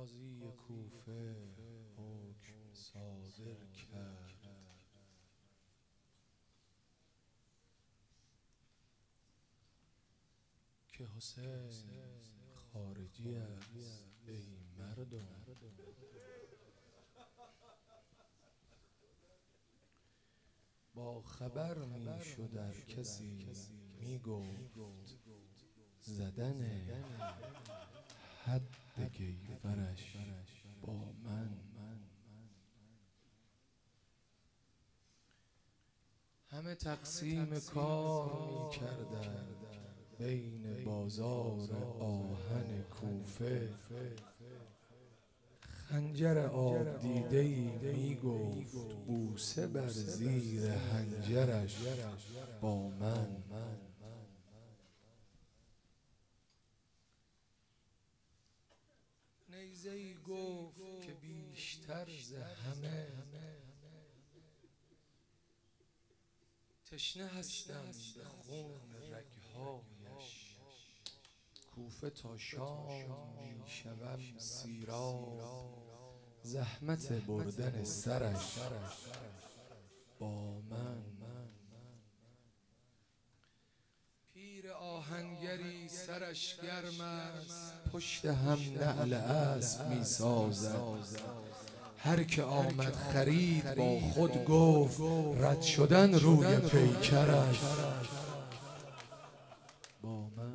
قاضی کوفه حکم صادر کرد که حسین خارجی است ای مردم. با خبر می شد ار کسی می گفت زدن حد گیفرش با من. همه تقسیم کار می کردند بین بازار آهن کوفه. خنجر آب دیده‌ای می گفت بوسه بر زیر حنجرش با من. نیزه‌ای گفت که بیشتر ز همه تشنه هستم به خون رگ‌هایش. کوفه تا شام می شوم سیراب زحمت بردن سرش با من. پیر آهنگری سرش گرم است پشت هم نعل اسب می سازد. هر که آمد خرید با خود گفت رد شدن روی پیکرش با من.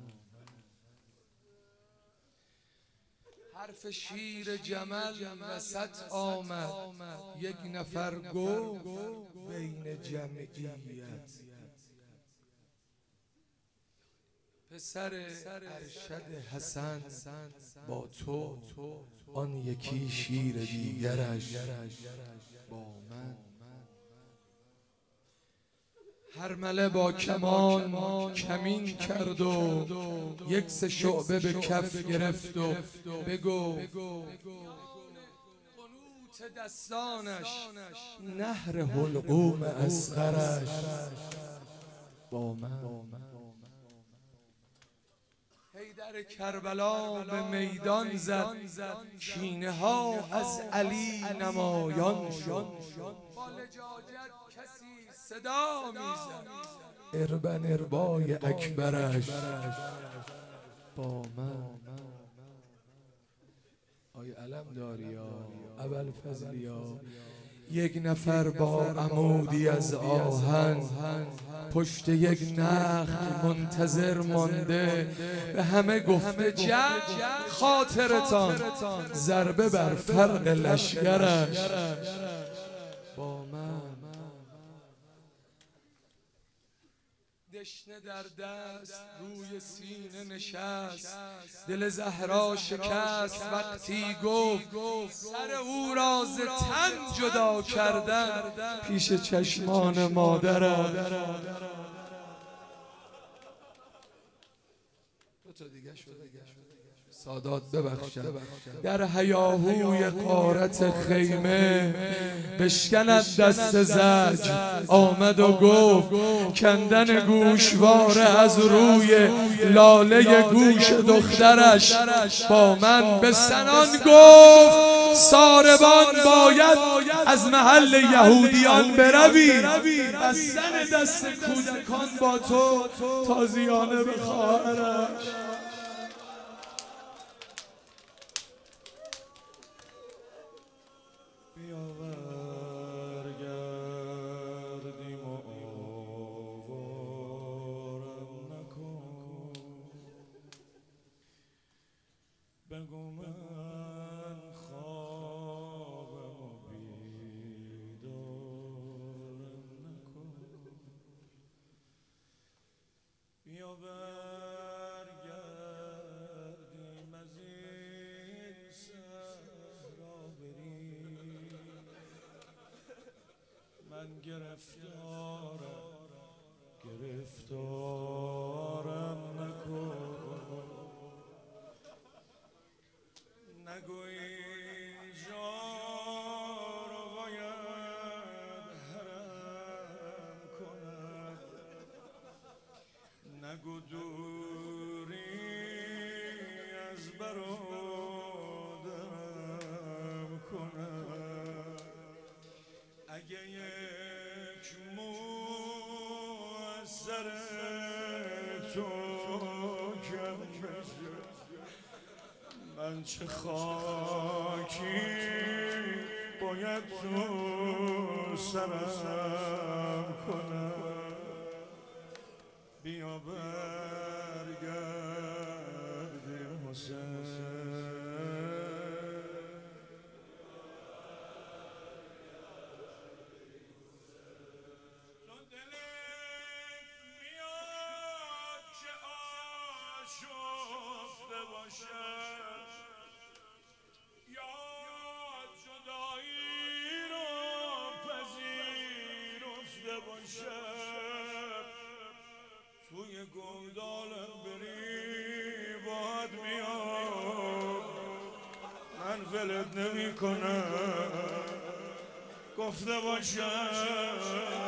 حرف شیر جمل وسط آمد یک نفر گفت بین جمعیت پسر ارشد حسن با تو آن یکی شیر دیگرش با من. هرمله با کمان کمین کرد و یک سه شعبه به کف گرفت و بگو قنوت دستانش نهر حلقوم اصغرش با من. حیدر کربلا به میدان زد کینه ها از علی نمایان شد. با لجاجت کسی صدا میزد اربن اربای اکبرش با من. آی علم داریا ابوالفضلیا یک نفر با عمودی از آهن پشت یک نخل منتظر مانده به همه گفته جنگ خاطرتان ضربه بر فرق لشکرش با من. دشنه در دست روی سینه نشست دل زهرا شکست وقتی گفت سر او را ز تن جدا کردن پیش چشمان مادرم. دو تا دیگه شده سادات ببخشد. در هیاهوی غارت خیمه بشکند دست زج آمد و گفت کندن گوشواره از روی لاله گوش دخترش با من. به سنان گفت ساربان باید از محل یهودیان بروی بستن دست کودکان با تو تازیانه به خواهرش. بگو من خوابم و بیدارم نکن. بیا برگردیم از این صحرا بریم. من گرفتارم نکن. نگو اینجا رو باید حرم کنم. نگو دوری از برادر کنم. اگه یک مو از سر تو کم بشه، من چه خاکی باید تو سرم کنم. بیا برگردیم حسین، تو دلت میاد که آشفته باشد، یا جدایی رو پذیرفته باشد. توی گودالم بری باد میاد، من ولت نمی کنم گفته باشم.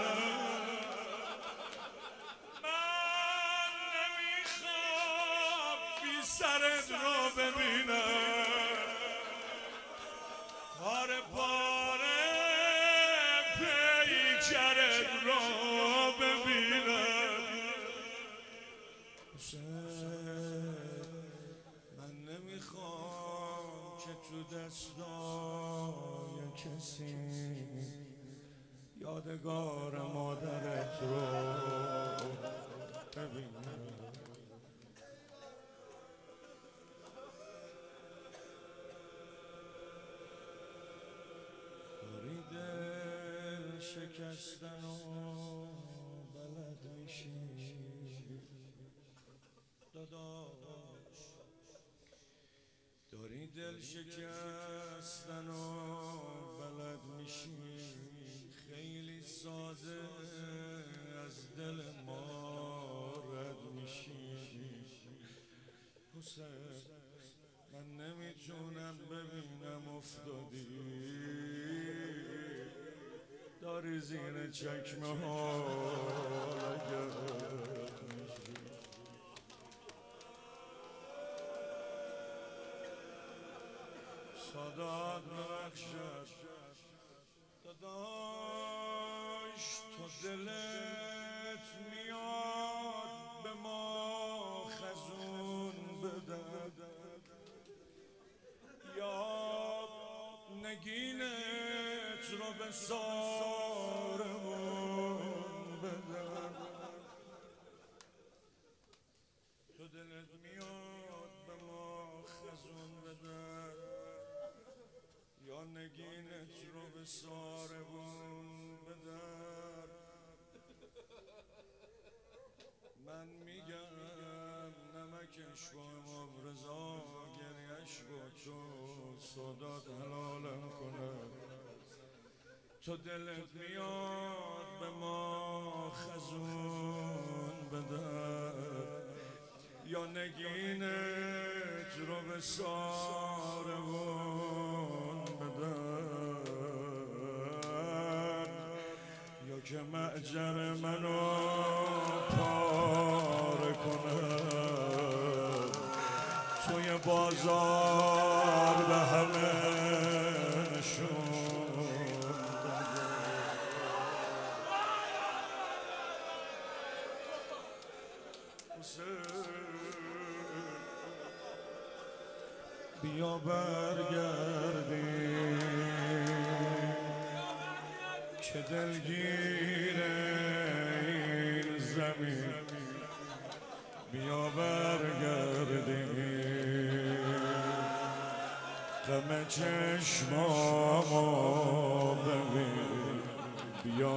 من نمیخوام بی سرت رو ببینم، پاره پاره پیکرت رو ببینم. من نمیخوام که تو دستای کسی یادگار مادرت رو ببینم. داری دل شکستن و بلد میشی داداش، داری دل شکستن و بلد میشی. خیلی ساده از دل ما رد میشی. حسین من نمیتونم ببینم افتادی، داری زیر چکمه ها سادات ببخشد داداش. تو دلت میاد به ما خزون بدن، یا نگینت رو به سارمون بدن. تو دلت میاد به ما خزون بدن، یا نگینت رو به سارمون بدن. من میگم نمکش با امام رضا، گریش با تو سادات حلالم کنم. تو دلت میاد به ما خزون بدن، یا نگینت رو به سارمون بدن، یا که معجر منو پاره کنه توی بازار به همه نشون بیا برگردیم که دلگیر این زمین. بیا برگردیم غم چشمامو ببین. بیا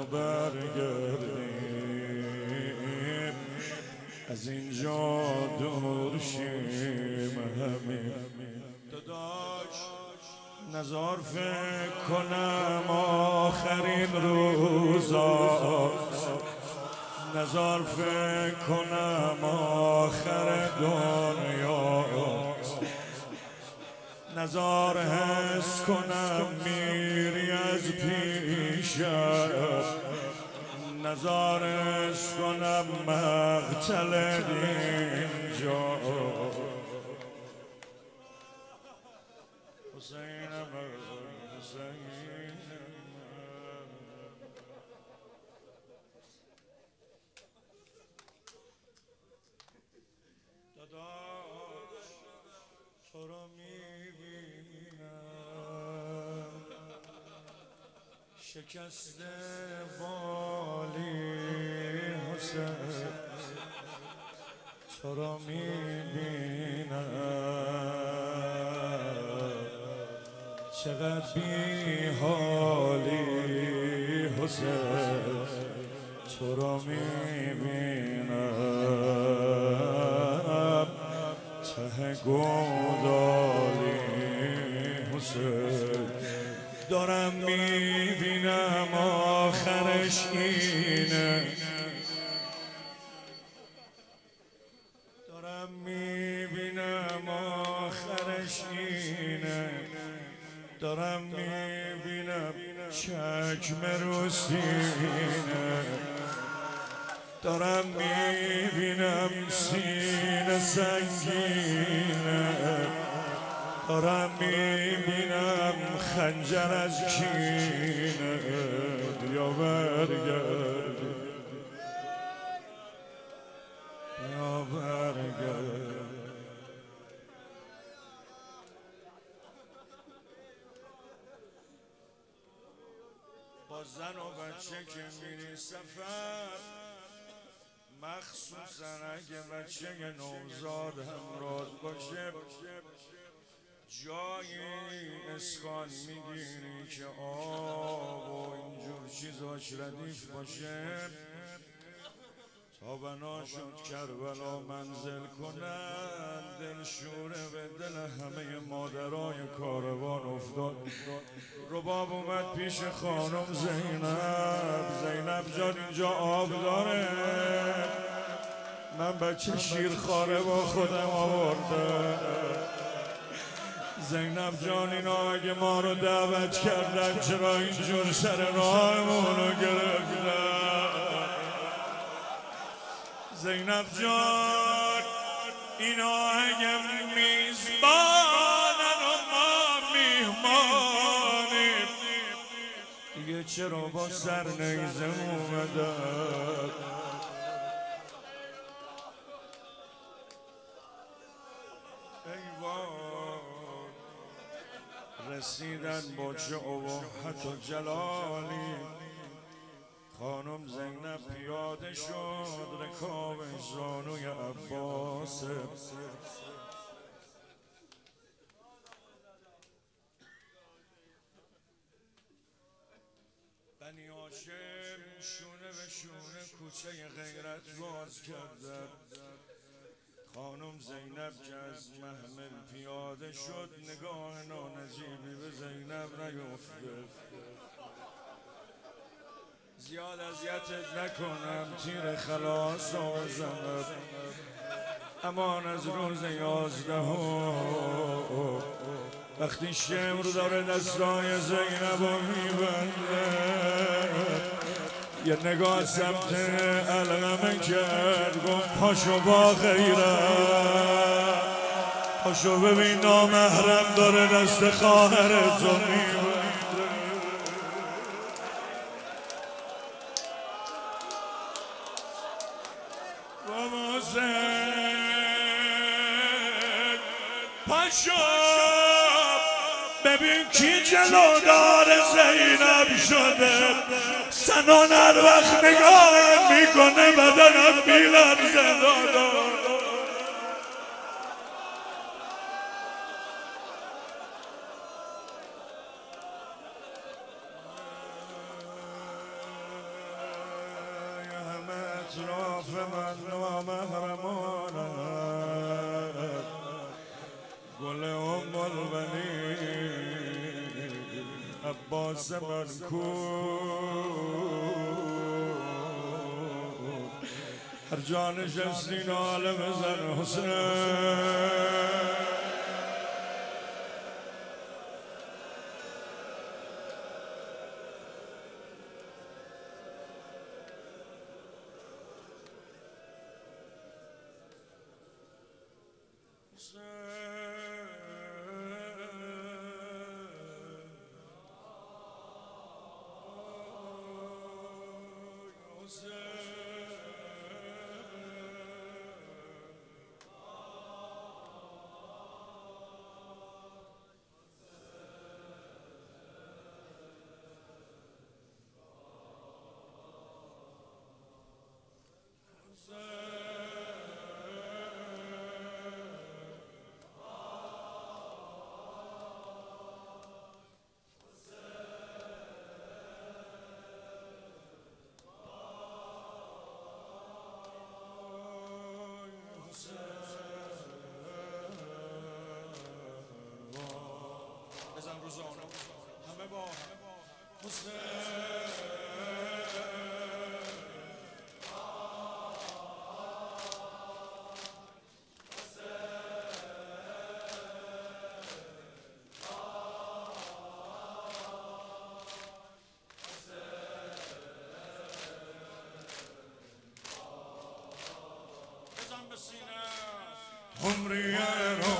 برگردیم از اینجا دور شیم همین. داداش نزار فکر کنم آخرین روزا، نزار فکر کنم آخر دنیا، نزار حس کنم میری از پیشم، نزار حس کنم مقتل اینجا. حسینم حسین داداش تو رو میبینم شکسته بالی حسین تو رو میبینم چقدر بی حالی حسین تو رو میبینم ته گودالی حسین دارم میبینم آخرش اینه دارم میبینم آخرش اینه دارم میبینم چکمه رو سینه دارم میبینم سینه سنگینه دارم میبینم خنجر از کینه بیا برگرد بیا برگرد با زن و بچه که میری سفر مخصوصا اگه بچه نوزاد همراه باشه جایی اسکان میگیری که آب و اینجور چیزاش ردیف باشه تا بنا شد کربلا منزل کنن دلشوره به دل همه مادرای کاروان افتاد رباب اومد پیش خانم زینب جان اینجا آب داره من بچه شیرخواره با خودم آوردم زینب جان اینا اگه ما رو دعوت کردن چرا اینجور سر راهمون رو گرفتن زینب جان اینا اگه میزبانن و ما میهمانیم دیگه چرا با سر نیزه اومدن رسیدن با چه ابهت و جلالی خانم زینب پیاده شد رکابش زانوی عباسه بنی هاشم شونه به شونه کوچه غیرت باز کردن خانم زینب که از محمل پیاده شد نگاه نانجیبی به زینب نیفته زیاد اذیتت نکنم تیر خلاص رو بزنم امان از روز 11 وقتی شمر داره دستای زینب رو میبنده یه نگاه سمت علقمه کرد گفت پاشو با غیرت پاشو ببین نامحرم داره دست خواهرت رو میبنده پاشو ببین کی جلودار زینب شده سنان هر وقت نگاه میکنه بدنم میلرزه همه اطراف من نامحرمانه گل ام البنین عباس من کو هر جا نشستی ناله بزن حسین عمری